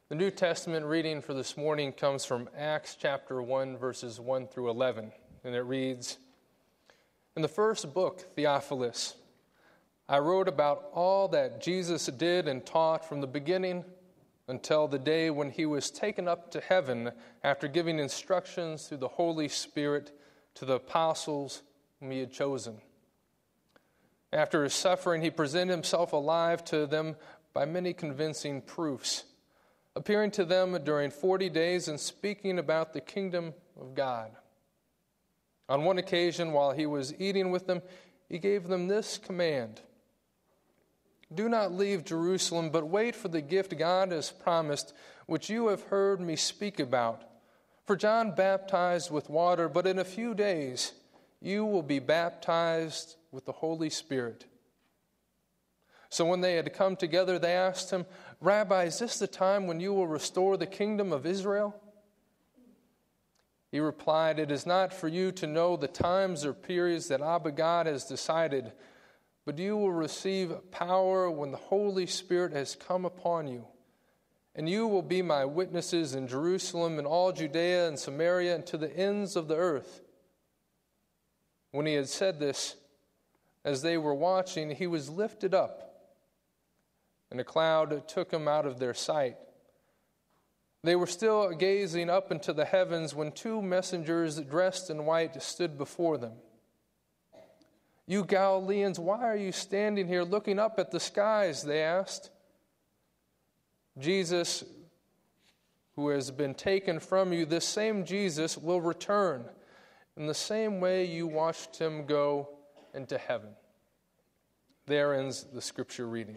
The New Testament reading for this morning comes from Acts chapter 1, verses 1 through 11, and it reads, "In the first book, Theophilus, I wrote about all that Jesus did and taught from the beginning until the day when he was taken up to heaven after giving instructions through the Holy Spirit to the apostles whom he had chosen. After his suffering, he presented himself alive to them by many convincing proofs, appearing to them during 40 days and speaking about the kingdom of God. On one occasion, while he was eating with them, he gave them this command: 'Do not leave Jerusalem, but wait for the gift God has promised, which you have heard me speak about. For John baptized with water, but in a few days you will be baptized with the Holy Spirit.' So when they had come together, they asked him, 'Rabbi, is this the time when you will restore the kingdom of Israel?' He replied, 'It is not for you to know the times or periods that Abba God has decided, but you will receive power when the Holy Spirit has come upon you. And you will be my witnesses in Jerusalem and all Judea and Samaria and to the ends of the earth.' When he had said this, as they were watching, he was lifted up, and a cloud took him out of their sight. They were still gazing up into the heavens when two messengers dressed in white stood before them. 'You Galileans, why are you standing here looking up at the skies?' they asked. 'Jesus, who has been taken from you, this same Jesus will return in the same way you watched him go into heaven.'" There ends the scripture reading.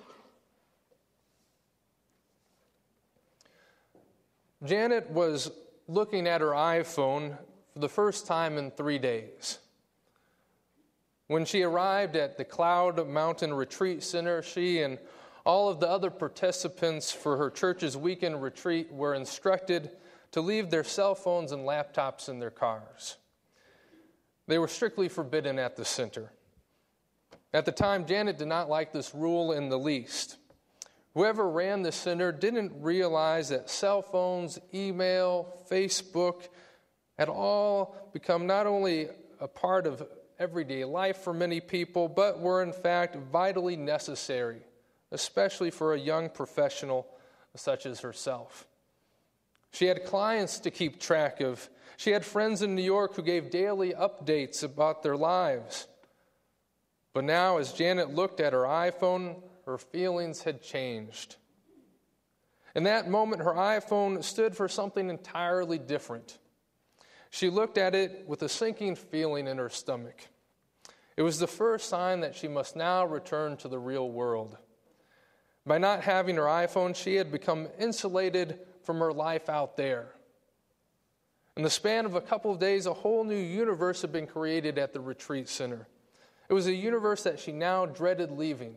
Janet was looking at her iPhone for the first time in 3 days. When she arrived at the Cloud Mountain Retreat Center, she and all of the other participants for her church's weekend retreat were instructed to leave their cell phones and laptops in their cars. They were strictly forbidden at the center. At the time, Janet did not like this rule in the least. Whoever ran the center didn't realize that cell phones, email, Facebook had all become not only a part of everyday life for many people, but were in fact vitally necessary, especially for a young professional such as herself. She had clients to keep track of. She had friends in New York who gave daily updates about their lives. But now, as Janet looked at her iPhone, her feelings had changed. In that moment, her iPhone stood for something entirely different. She looked at it with a sinking feeling in her stomach. It was the first sign that she must now return to the real world. By not having her iPhone, she had become insulated from her life out there. In the span of a couple of days, a whole new universe had been created at the retreat center. It was a universe that she now dreaded leaving.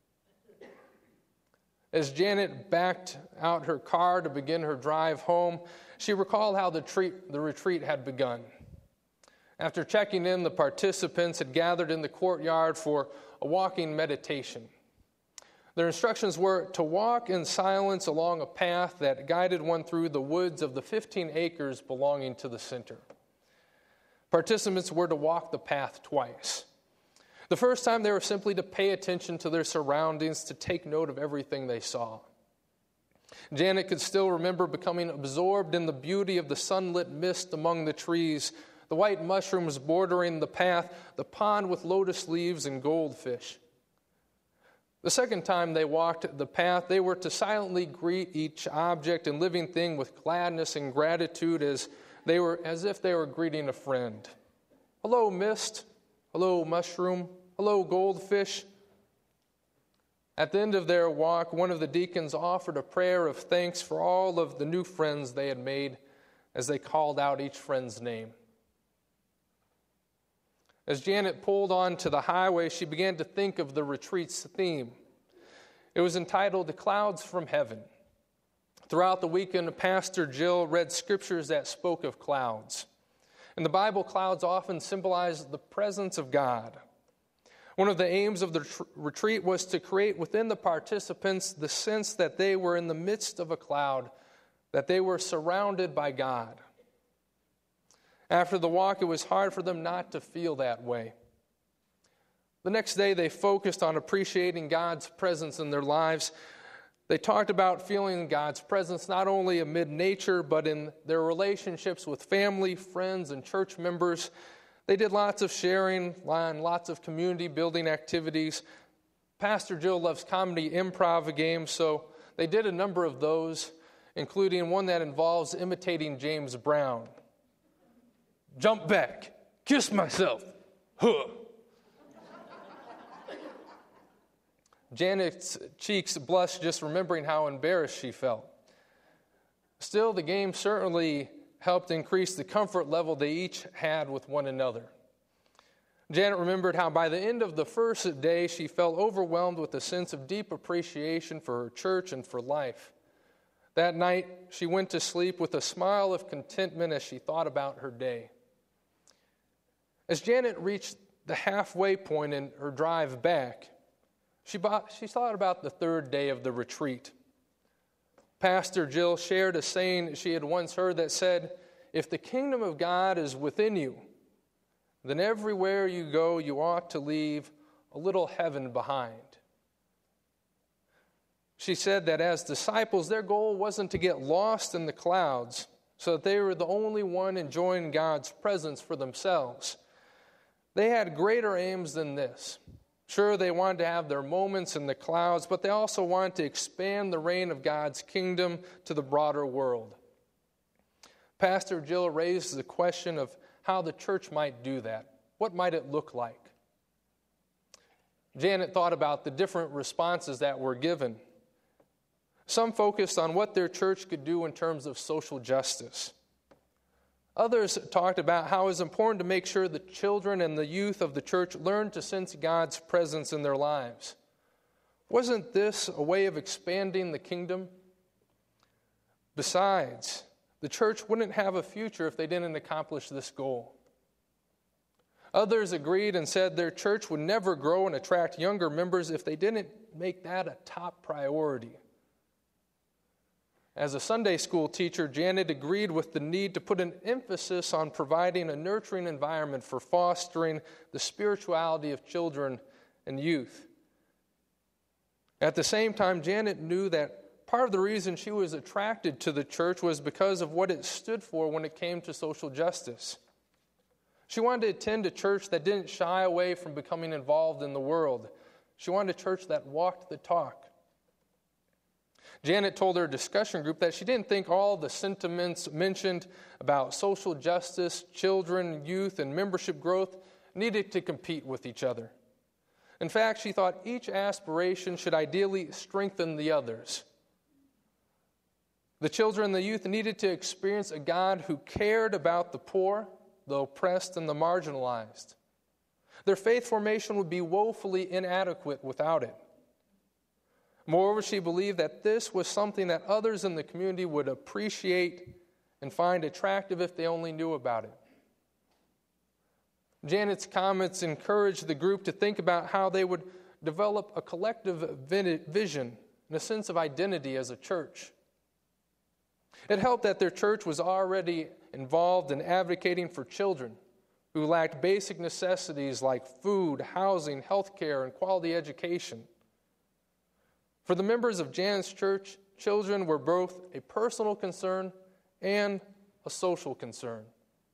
As Janet backed out her car to begin her drive home, she recalled how the retreat had begun. After checking in, the participants had gathered in the courtyard for a walking meditation. Their instructions were to walk in silence along a path that guided one through the woods of the 15 acres belonging to the center. Participants were to walk the path twice. The first time, they were simply to pay attention to their surroundings, to take note of everything they saw. Janet could still remember becoming absorbed in the beauty of the sunlit mist among the trees, the white mushrooms bordering the path, the pond with lotus leaves and goldfish. The second time they walked the path, they were to silently greet each object and living thing with gladness and gratitude as if they were greeting a friend. "Hello, mist. Hello, mushroom. Hello, goldfish." At the end of their walk, one of the deacons offered a prayer of thanks for all of the new friends they had made as they called out each friend's name. As Janet pulled onto the highway, she began to think of the retreat's theme. It was entitled "Clouds from Heaven." Throughout the weekend, Pastor Jill read scriptures that spoke of clouds. In the Bible, clouds often symbolize the presence of God. One of the aims of the retreat was to create within the participants the sense that they were in the midst of a cloud, that they were surrounded by God. After the walk, it was hard for them not to feel that way. The next day, they focused on appreciating God's presence in their lives. They talked about feeling God's presence not only amid nature, but in their relationships with family, friends, and church members. They did lots of sharing, lots of community building activities. Pastor Jill loves comedy improv games, so they did a number of those, including one that involves imitating James Brown. Jump back, kiss myself, huh. Janet's cheeks blushed just remembering how embarrassed she felt. Still, the game certainly helped increase the comfort level they each had with one another. Janet remembered how by the end of the first day, she felt overwhelmed with a sense of deep appreciation for her church and for life. That night, she went to sleep with a smile of contentment as she thought about her day. As Janet reached the halfway point in her drive back, she thought about the third day of the retreat. Pastor Jill shared a saying she had once heard that said, "If the kingdom of God is within you, then everywhere you go, you ought to leave a little heaven behind." She said that as disciples, their goal wasn't to get lost in the clouds so that they were the only one enjoying God's presence for themselves. They had greater aims than this. Sure, they wanted to have their moments in the clouds, but they also wanted to expand the reign of God's kingdom to the broader world. Pastor Jill raised the question of how the church might do that. What might it look like? Janet thought about the different responses that were given. Some focused on what their church could do in terms of social justice. Others talked about how it was important to make sure the children and the youth of the church learned to sense God's presence in their lives. Wasn't this a way of expanding the kingdom? Besides, the church wouldn't have a future if they didn't accomplish this goal. Others agreed and said their church would never grow and attract younger members if they didn't make that a top priority. As a Sunday school teacher, Janet agreed with the need to put an emphasis on providing a nurturing environment for fostering the spirituality of children and youth. At the same time, Janet knew that part of the reason she was attracted to the church was because of what it stood for when it came to social justice. She wanted to attend a church that didn't shy away from becoming involved in the world. She wanted a church that walked the talk. Janet told her discussion group that she didn't think all the sentiments mentioned about social justice, children, youth, and membership growth needed to compete with each other. In fact, she thought each aspiration should ideally strengthen the others. The children and the youth needed to experience a God who cared about the poor, the oppressed, and the marginalized. Their faith formation would be woefully inadequate without it. Moreover, she believed that this was something that others in the community would appreciate and find attractive if they only knew about it. Janet's comments encouraged the group to think about how they would develop a collective vision and a sense of identity as a church. It helped that their church was already involved in advocating for children who lacked basic necessities like food, housing, health care, and quality education. For the members of Janet's church, children were both a personal concern and a social concern.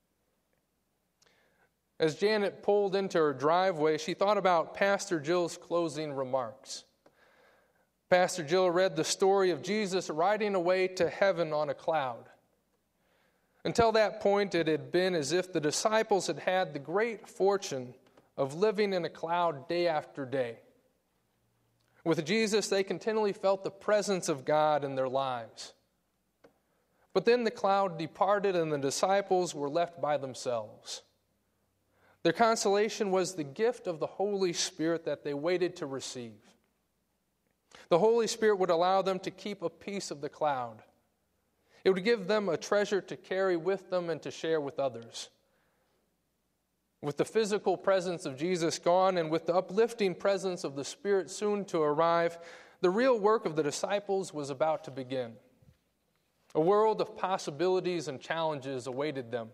As Janet pulled into her driveway, she thought about Pastor Jill's closing remarks. Pastor Jill read the story of Jesus riding away to heaven on a cloud. Until that point, it had been as if the disciples had had the great fortune of living in a cloud day after day. With Jesus, they continually felt the presence of God in their lives. But then the cloud departed and the disciples were left by themselves. Their consolation was the gift of the Holy Spirit that they waited to receive. The Holy Spirit would allow them to keep a piece of the cloud. It would give them a treasure to carry with them and to share with others. With the physical presence of Jesus gone and with the uplifting presence of the Spirit soon to arrive, the real work of the disciples was about to begin. A world of possibilities and challenges awaited them.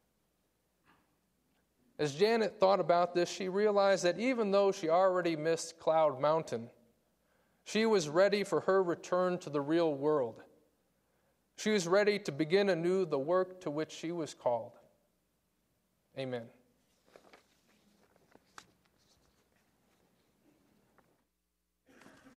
As Janet thought about this, she realized that even though she already missed Cloud Mountain, she was ready for her return to the real world. She was ready to begin anew the work to which she was called. Amen.